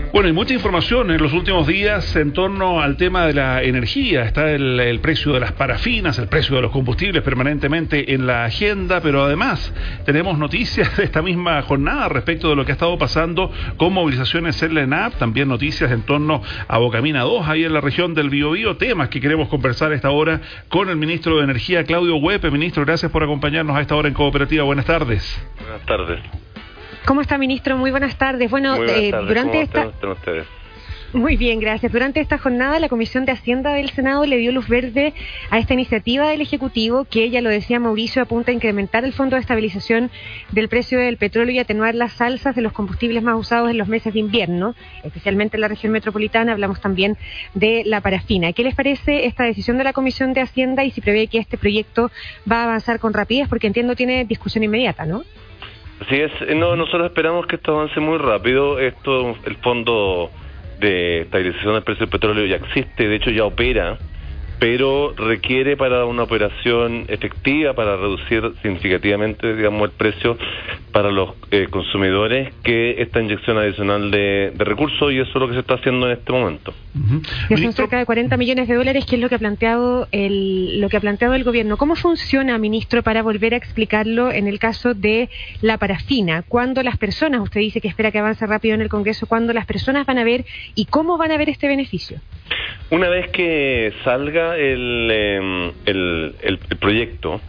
Bueno, hay mucha información en los últimos días en torno al tema de la energía. Está el precio de las parafinas, el precio de los combustibles permanentemente en la agenda, pero además tenemos noticias de esta misma jornada respecto de lo que ha estado pasando con movilizaciones en la ENAP, también noticias en torno a Bocamina 2, ahí en la región del Biobío, temas que queremos conversar a esta hora con el ministro de Energía, Claudio Huepe. Ministro, gracias por acompañarnos a esta hora en Cooperativa. Buenas tardes. Buenas tardes. ¿Cómo está, ministro? Muy buenas tardes. Bueno, muy buenas tardes. Durante ¿Cómo están ustedes? Muy bien, gracias. Durante esta jornada, la Comisión de Hacienda del Senado le dio luz verde a esta iniciativa del Ejecutivo que, ya lo decía Mauricio, apunta a incrementar el Fondo de Estabilización del precio del petróleo y atenuar las alzas de los combustibles más usados en los meses de invierno, especialmente en la región metropolitana. Hablamos también de la parafina. ¿Qué les parece esta decisión de la Comisión de Hacienda y si prevé que este proyecto va a avanzar con rapidez? Porque entiendo tiene discusión inmediata, ¿no? Así es. No, nosotros esperamos que esto avance muy rápido. El Fondo de Estabilización del Precio del Petróleo ya existe, de hecho ya opera, pero requiere para una operación efectiva, para reducir significativamente, digamos, el precio para los consumidores, que esta inyección adicional de recursos, y eso es lo que se está haciendo en este momento. Ya son cerca de 40 millones de dólares, que es lo que ha planteado el gobierno. ¿Cómo funciona, ministro, para volver a explicarlo en el caso de la parafina? ¿Cuándo las personas, usted dice que espera que avance rápido en el Congreso, cuándo las personas van a ver y cómo van a ver este beneficio? Una vez que salga el proyecto,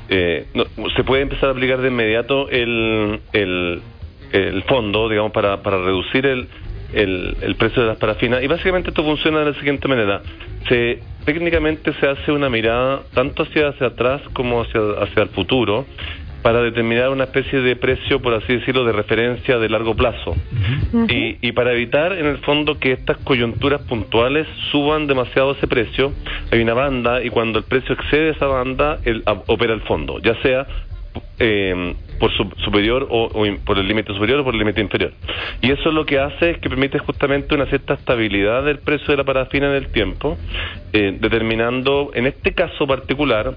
se puede empezar a aplicar de inmediato el fondo, digamos, para reducir el precio de las parafinas. Y básicamente esto funciona de la siguiente manera: técnicamente se hace una mirada tanto hacia atrás como hacia el futuro, para determinar una especie de precio, por así decirlo, de referencia de largo plazo. Y para evitar, en el fondo, que estas coyunturas puntuales suban demasiado ese precio, hay una banda, y cuando el precio excede esa banda, opera el fondo, ya sea por superior o por el límite superior o por el límite inferior. Y eso lo que hace es que permite justamente una cierta estabilidad del precio de la parafina en el tiempo, determinando, en este caso particular,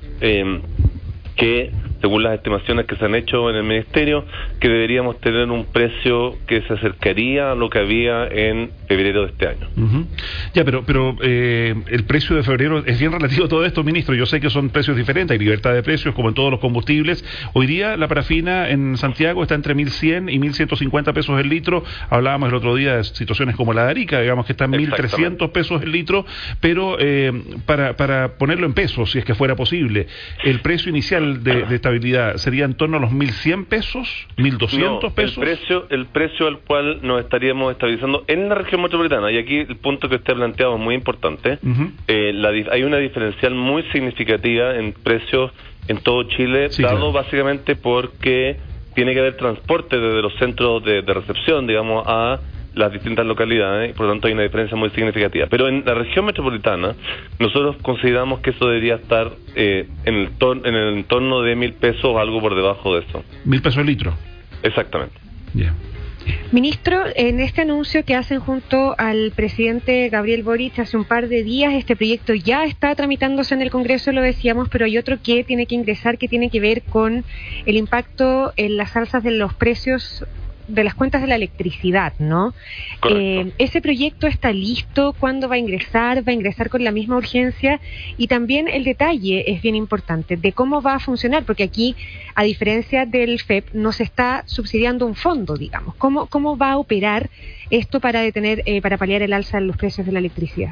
que según las estimaciones que se han hecho en el Ministerio, que deberíamos tener un precio que se acercaría a lo que había en febrero de este año. Ya, pero el precio de febrero es bien relativo a todo esto, ministro. Yo sé que son precios diferentes, hay libertad de precios como en todos los combustibles. Hoy día la parafina en Santiago está entre 1.100 y 1.150 pesos el litro. Hablábamos el otro día de situaciones como la de Arica, digamos que está en 1.300 pesos el litro, pero para ponerlo en pesos, si es que fuera posible, el precio inicial de estabilidad sería en torno a los 1.100 pesos, 1.200 pesos. El precio al cual nos estaríamos estabilizando en la región metropolitana, y aquí el punto que usted ha planteado es muy importante. Hay una diferencial muy significativa en precios en todo Chile, sí, dado, claro, básicamente porque tiene que haber transporte desde los centros de recepción, digamos, a las distintas localidades, y por lo tanto hay una diferencia muy significativa. Pero en la región metropolitana, nosotros consideramos que eso debería estar en el entorno de 1.000 pesos o algo por debajo de eso. 1.000 pesos el litro. Exactamente. Yeah. Ministro, en este anuncio que hacen junto al presidente Gabriel Boric hace un par de días, este proyecto ya está tramitándose en el Congreso, lo decíamos, pero hay otro que tiene que ingresar, que tiene que ver con el impacto en las alzas de los precios de las cuentas de la electricidad, ¿no? ¿Ese proyecto está listo? ¿Cuándo va a ingresar? ¿Va a ingresar con la misma urgencia? Y también el detalle es bien importante de cómo va a funcionar, porque aquí, a diferencia del FEP, no se está subsidiando un fondo, digamos. ¿Cómo va a operar esto para paliar el alza en los precios de la electricidad?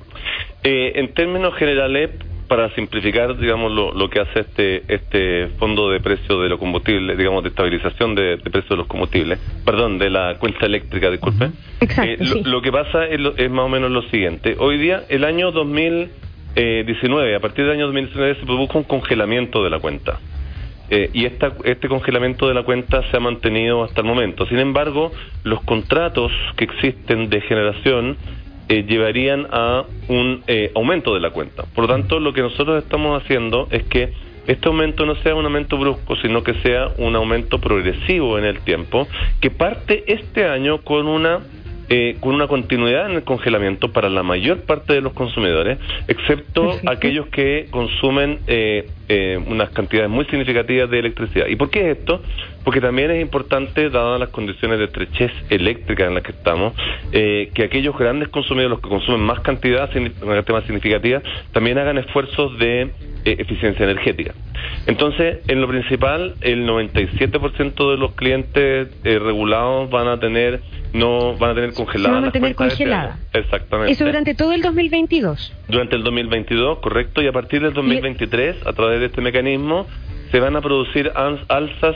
En términos generales, para simplificar, digamos, lo que hace este fondo de precio de los combustibles, digamos, de estabilización de precio de los combustibles, perdón, de la cuenta eléctrica, disculpe. Exacto, sí. Lo que pasa es más o menos lo siguiente. Hoy día, el año 2019, a partir del año 2019 se produjo un congelamiento de la cuenta. Y este congelamiento de la cuenta se ha mantenido hasta el momento. Sin embargo, los contratos que existen de generación llevarían a un aumento de la cuenta. Por lo tanto, lo que nosotros estamos haciendo es que este aumento no sea un aumento brusco, sino que sea un aumento progresivo en el tiempo, que parte este año con una con una continuidad en el congelamiento para la mayor parte de los consumidores, excepto aquellos que consumen unas cantidades muy significativas de electricidad. ¿Y por qué es esto? Porque también es importante, dadas las condiciones de estrechez eléctrica en las que estamos, que aquellos grandes consumidores, los que consumen más cantidad, una cantidad más significativa, también hagan esfuerzos de eficiencia energética. Entonces, en lo principal, el 97% de los clientes regulados van a tener congeladas las cuentas congelada. Exactamente. Eso durante todo el 2022. Durante el 2022, correcto, y a partir del 2023, a través de este mecanismo, se van a producir alzas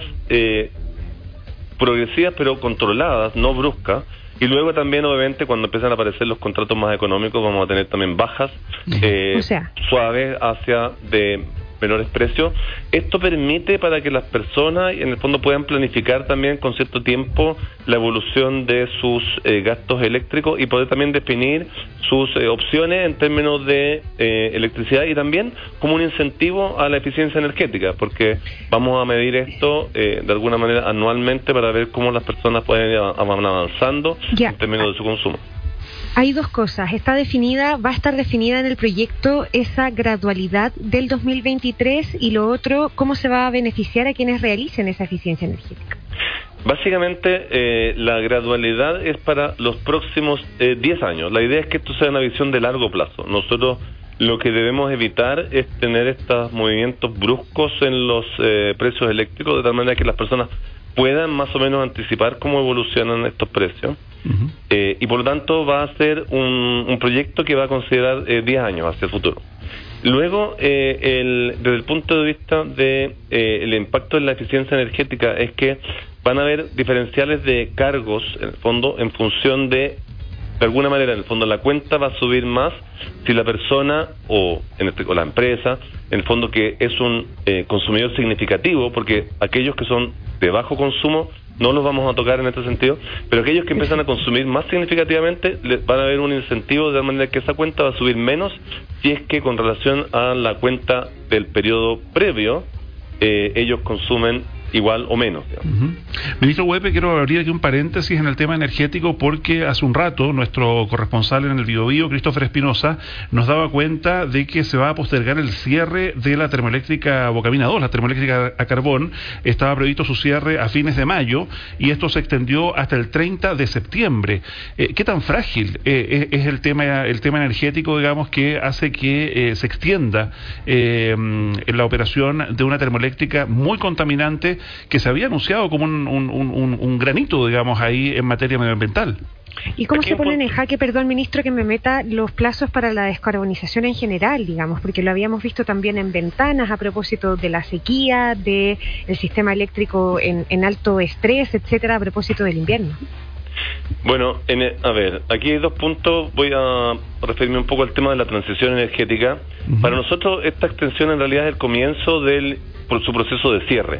progresivas pero controladas, no bruscas. Y luego también, obviamente, cuando empiezan a aparecer los contratos más económicos, vamos a tener también bajas suaves hacia de menores precios. Esto permite para que las personas, en el fondo, puedan planificar también con cierto tiempo la evolución de sus gastos eléctricos y poder también definir sus opciones en términos de electricidad, y también como un incentivo a la eficiencia energética, porque vamos a medir esto de alguna manera anualmente para ver cómo las personas pueden van avanzando en términos de su consumo. Hay dos cosas. Va a estar definida en el proyecto esa gradualidad del 2023, y lo otro, ¿cómo se va a beneficiar a quienes realicen esa eficiencia energética? Básicamente, la gradualidad es para los próximos 10 años. La idea es que esto sea una visión de largo plazo. Nosotros lo que debemos evitar es tener estos movimientos bruscos en los precios eléctricos, de tal manera que las personas puedan más o menos anticipar cómo evolucionan estos precios. Y por lo tanto va a ser un proyecto que va a considerar 10 años hacia el futuro. Luego, desde el punto de vista de el impacto en la eficiencia energética, es que van a haber diferenciales de cargos, en el fondo, en función de alguna manera, en el fondo, la cuenta va a subir más si la persona o la empresa, en el fondo, que es un consumidor significativo, porque aquellos que son de bajo consumo no los vamos a tocar en este sentido, pero aquellos que empiezan a consumir más significativamente van a haber un incentivo de manera que esa cuenta va a subir menos si es que con relación a la cuenta del periodo previo ellos consumen igual o menos. Ministro Huepe, quiero abrir aquí un paréntesis en el tema energético, porque hace un rato nuestro corresponsal en el Biobío, Christopher Espinosa, nos daba cuenta de que se va a postergar el cierre de la termoeléctrica Bocamina 2, la termoeléctrica a carbón. Estaba previsto su cierre a fines de mayo y esto se extendió hasta el 30 de septiembre. ¿Qué tan frágil es el tema energético, digamos, que hace que se extienda la operación de una termoeléctrica muy contaminante, que se había anunciado como un granito, digamos, ahí en materia medioambiental? ¿Y cómo se ponen en jaque, perdón, ministro, que me meta, los plazos para la descarbonización en general, digamos? Porque lo habíamos visto también en ventanas a propósito de la sequía, del sistema eléctrico en alto estrés, etcétera, a propósito del invierno. Bueno, a ver, aquí hay dos puntos. Voy a referirme un poco al tema de la transición energética. Para nosotros, esta extensión en realidad es el comienzo por su proceso de cierre.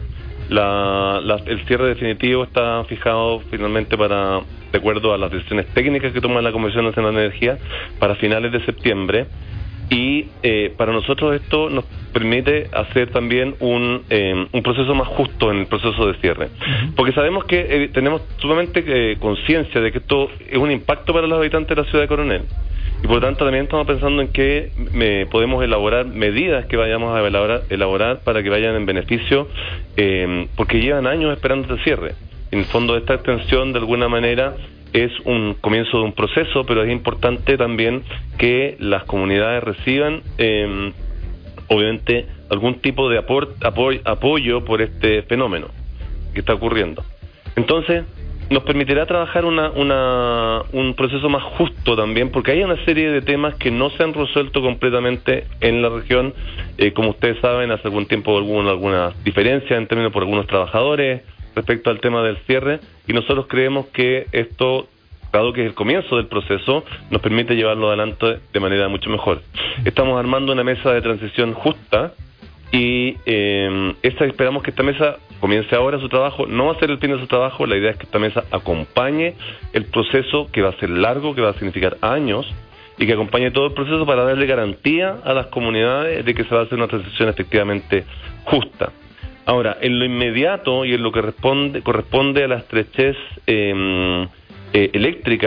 El cierre definitivo está fijado finalmente de acuerdo a las decisiones técnicas que toma la Comisión Nacional de Energía, para finales de septiembre. Y para nosotros esto nos permite hacer también un proceso más justo en el proceso de cierre, porque sabemos que tenemos sumamente conciencia de que esto es un impacto para los habitantes de la ciudad de Coronel, y por lo tanto también estamos pensando en que podemos elaborar medidas que vayamos a elaborar para que vayan en beneficio, porque llevan años esperando este cierre. En el fondo, esta extensión de alguna manera es un comienzo de un proceso, pero es importante también que las comunidades reciban obviamente algún tipo de apoyo por este fenómeno que está ocurriendo. Entonces nos permitirá trabajar un proceso más justo también, porque hay una serie de temas que no se han resuelto completamente en la región. Como ustedes saben, hace algún tiempo hubo algunas diferencias en términos por algunos trabajadores respecto al tema del cierre, y nosotros creemos que esto, dado que es el comienzo del proceso, nos permite llevarlo adelante de manera mucho mejor. Estamos armando una mesa de transición justa y esperamos que esta mesa comience ahora su trabajo. No va a ser el fin de su trabajo, la idea es que esta mesa acompañe el proceso, que va a ser largo, que va a significar años, y que acompañe todo el proceso para darle garantía a las comunidades de que se va a hacer una transición efectivamente justa. Ahora, en lo inmediato y en lo que corresponde a la estrechez eléctrica,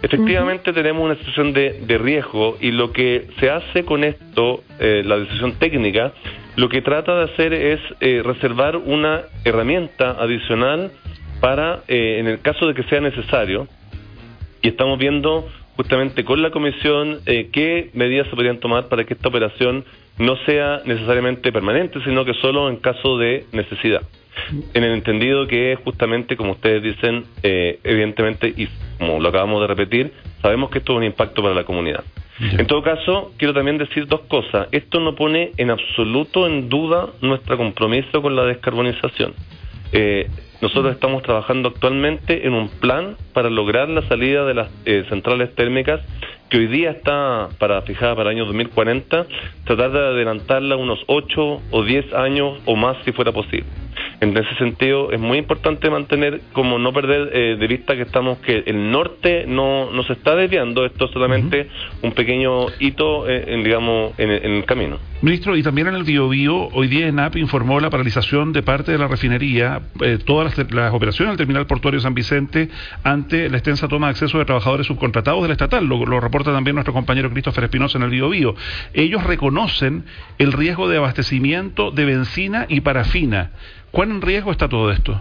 Efectivamente tenemos una situación de riesgo, y lo que se hace con esto, la decisión técnica, lo que trata de hacer es reservar una herramienta adicional para, en el caso de que sea necesario, y estamos viendo justamente con la comisión qué medidas se podrían tomar para que esta operación no sea necesariamente permanente, sino que solo en caso de necesidad. En el entendido que justamente, como ustedes dicen, evidentemente, y como lo acabamos de repetir, sabemos que esto es un impacto para la comunidad. En todo caso, quiero también decir dos cosas. Esto no pone en absoluto en duda nuestro compromiso con la descarbonización. Nosotros estamos trabajando actualmente en un plan para lograr la salida de las centrales térmicas, que hoy día está fijada para el año 2040, tratar de adelantarla unos 8 o 10 años o más si fuera posible. En ese sentido es muy importante mantener, como no perder de vista que el norte no se está desviando. Esto es solamente un pequeño hito en el camino. Ministro, y también en el Biobío, hoy día ENAP informó la paralización de parte de la refinería, todas las operaciones del terminal portuario San Vicente, ante la extensa toma de acceso de trabajadores subcontratados de la estatal. Lo reporta también nuestro compañero Christopher Espinosa en el Biobío. Ellos reconocen el riesgo de abastecimiento de benzina y parafina. ¿Cuán en riesgo está todo esto?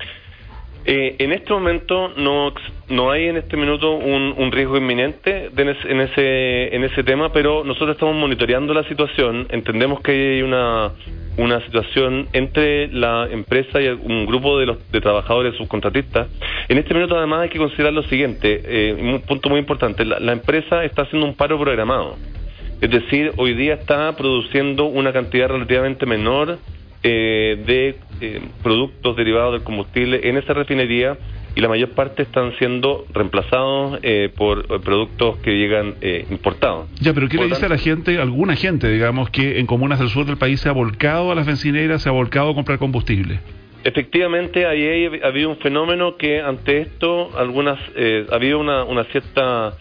En este momento no hay en este minuto un riesgo inminente en ese tema, pero nosotros estamos monitoreando la situación. Entendemos que hay una situación entre la empresa y un grupo de trabajadores subcontratistas. En este minuto además hay que considerar lo siguiente, un punto muy importante: la empresa está haciendo un paro programado, es decir, hoy día está produciendo una cantidad relativamente menor de productos derivados del combustible en esa refinería, y la mayor parte están siendo reemplazados por productos que llegan importados. Ya, pero ¿qué le dice a la gente, alguna gente, digamos, que en comunas del sur del país se ha volcado a las bencineras, se ha volcado a comprar combustible? Efectivamente, ahí ha habido un fenómeno que ante esto ha habido una cierta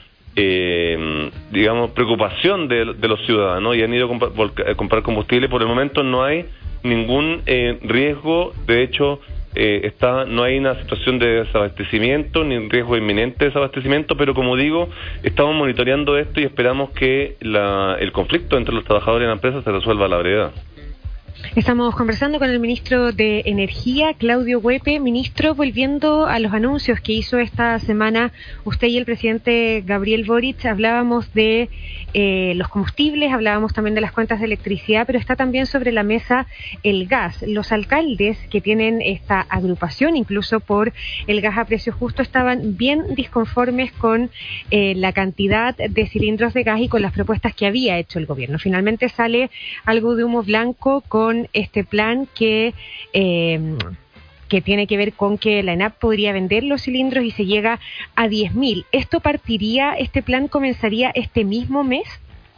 preocupación de los ciudadanos, y han ido a comprar combustible. Por el momento no hay ningún riesgo, de hecho no hay una situación de desabastecimiento ni riesgo inminente de desabastecimiento, pero como digo, estamos monitoreando esto y esperamos que el conflicto entre los trabajadores y la empresa se resuelva a la brevedad. Estamos conversando con el ministro de Energía, Claudio Huepe. Ministro, volviendo a los anuncios que hizo esta semana usted y el presidente Gabriel Boric, hablábamos de los combustibles, hablábamos también de las cuentas de electricidad, pero está también sobre la mesa el gas. Los alcaldes que tienen esta agrupación, incluso por el gas a precio justo, estaban bien disconformes con la cantidad de cilindros de gas y con las propuestas que había hecho el gobierno. Finalmente sale algo de humo blanco con este plan que tiene que ver con que la ENAP podría vender los cilindros y se llega a 10.000. ¿Este plan comenzaría este mismo mes?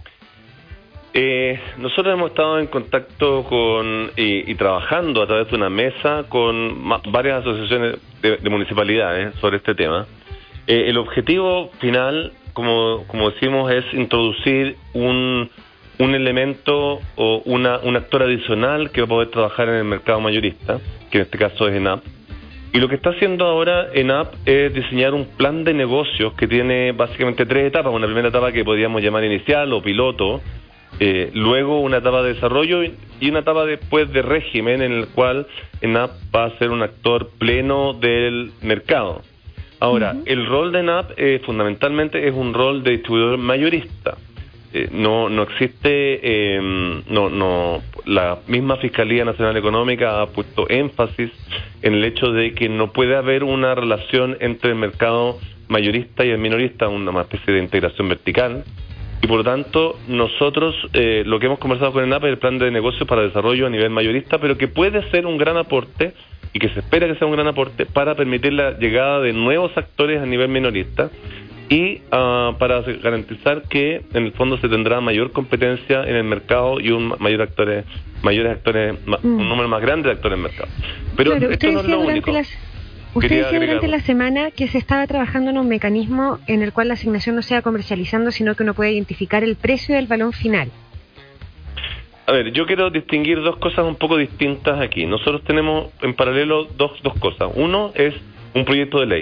Nosotros hemos estado en contacto y trabajando a través de una mesa con varias asociaciones de municipalidades sobre este tema. El objetivo final, como decimos, es introducir un elemento o un actor adicional que va a poder trabajar en el mercado mayorista, que en este caso es ENAP. Y lo que está haciendo ahora ENAP es diseñar un plan de negocios que tiene básicamente 3 etapas. Una primera etapa que podríamos llamar inicial o piloto, luego una etapa de desarrollo y una etapa después de régimen, en el cual ENAP va a ser un actor pleno del mercado. Ahora, el rol de ENAP fundamentalmente es un rol de distribuidor mayorista. No existe, la misma Fiscalía Nacional Económica ha puesto énfasis en el hecho de que no puede haber una relación entre el mercado mayorista y el minorista, una especie de integración vertical, y por lo tanto nosotros lo que hemos conversado con ENAP es el plan de negocios para desarrollo a nivel mayorista, pero que puede ser un gran aporte, y que se espera que sea un gran aporte para permitir la llegada de nuevos actores a nivel minorista, y para garantizar que en el fondo se tendrá mayor competencia en el mercado y mayores actores, un número más grande de actores en el mercado. Pero claro, esto no es lo único. Usted decía durante la semana que se estaba trabajando en un mecanismo en el cual la asignación no sea comercializando, sino que uno puede identificar el precio del balón final. A ver, yo quiero distinguir dos cosas un poco distintas aquí. Nosotros tenemos en paralelo dos cosas. Uno es un proyecto de ley.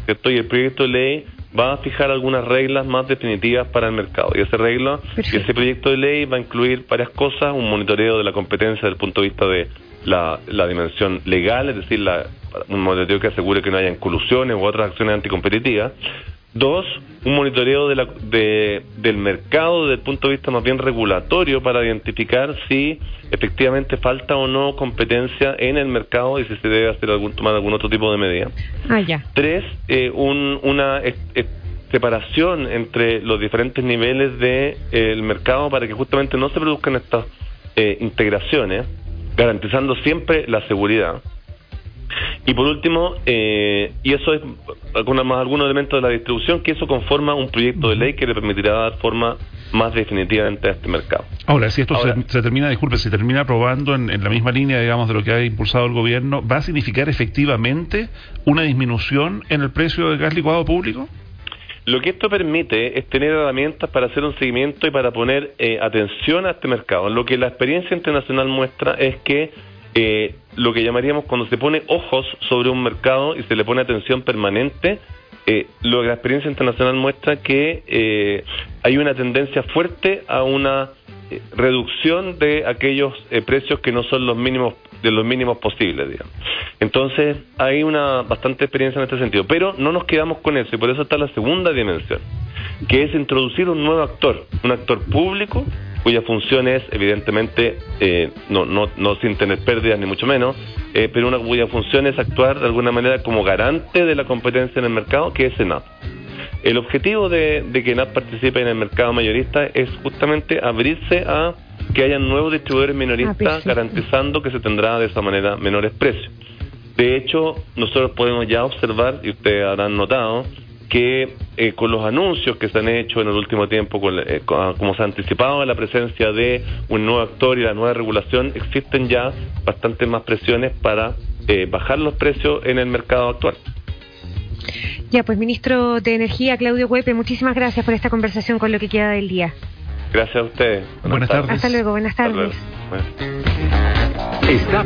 ¿cierto? Y el proyecto de ley va a fijar algunas reglas más definitivas para el mercado. Y ese proyecto de ley va a incluir varias cosas: un monitoreo de la competencia desde el punto de vista de la dimensión legal, es decir, un monitoreo que asegure que no haya colusiones u otras acciones anticompetitivas. 2, un monitoreo del mercado desde el punto de vista más bien regulatorio para identificar si efectivamente falta o no competencia en el mercado y si se debe tomar algún otro tipo de medida. 3, una separación entre los diferentes niveles del mercado para que justamente no se produzcan estas integraciones, garantizando siempre la seguridad. Y por último, y eso es algunos elementos de la distribución, que eso conforma un proyecto de ley que le permitirá dar forma más definitivamente a este mercado. Ahora, si esto se termina, se termina aprobando en la misma línea, digamos, de lo que ha impulsado el gobierno, ¿va a significar efectivamente una disminución en el precio del gas licuado público? Lo que esto permite es tener herramientas para hacer un seguimiento y para poner atención a este mercado. Lo que la experiencia internacional muestra es que lo que llamaríamos cuando se pone ojos sobre un mercado y se le pone atención permanente, lo que la experiencia internacional muestra que hay una tendencia fuerte a una reducción de aquellos precios que no son los mínimos posibles, digamos. Entonces hay una bastante experiencia en este sentido, pero no nos quedamos con eso, y por eso está la segunda dimensión, que es introducir un nuevo actor, un actor público cuya función es, evidentemente, no sin tener pérdidas ni mucho menos, pero cuya función es actuar de alguna manera como garante de la competencia en el mercado, que es ENAP. El objetivo de que ENAP participe en el mercado mayorista es justamente abrirse a que haya nuevos distribuidores minoristas, garantizando que se tendrá de esa manera menores precios. De hecho, nosotros podemos ya observar, y ustedes habrán notado, que con los anuncios que se han hecho en el último tiempo, como se ha anticipado la presencia de un nuevo actor y la nueva regulación, existen ya bastantes más presiones para bajar los precios en el mercado actual. Ya, pues, ministro de Energía, Claudio Huepe, muchísimas gracias por esta conversación con lo que queda del día. Gracias a ustedes. Buenas tardes. Hasta luego, buenas tardes. Hasta luego. Bueno.